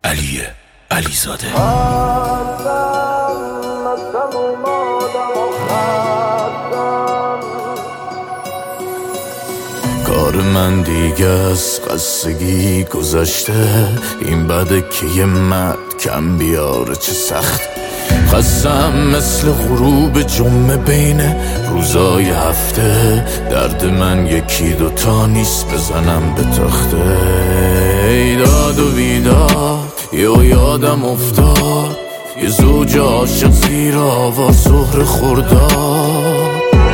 علیزاده. کار من دیگه از قصگی گذشته، این بده که یه مرد کم بیاره چه سخت. خستم مثل غروب جمعه بین روزای هفته، درد من یکی دوتا نیست بزنم به تخته. داد و بیداد یادم افتاد، یه زوج عاشق زیر آوار ظهر خرداد.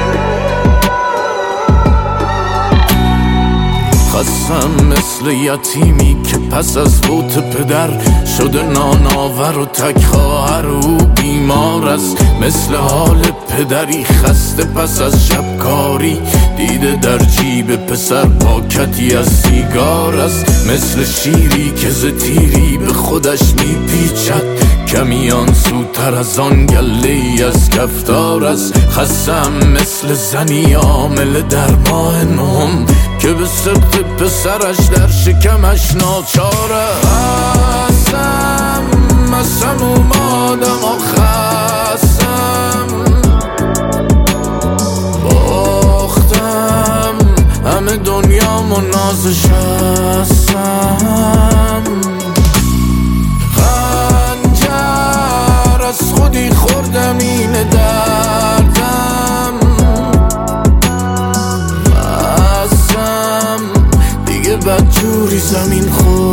خستم مثل یتیمی که پس از فوت پدر شده نانآور و تک خواهر او بیمار است. مثل حال پدری خسته پس از شبکاری، دیده در جیب پسر پاکتی از سیگار است. مثل شیری که ز تیری به خودش میپیچد، کمیان سوتر از آن گله‌ای از کفتار است. خستم مثل زنی حامله در ماه نهم که به سبت پسرش در شکمش ناچاره. خستم اومادم و خستم، باختم همه دنیامو نازش هستم. خنجر از خودی خوردم این دردم، بدجوری زمین خورد.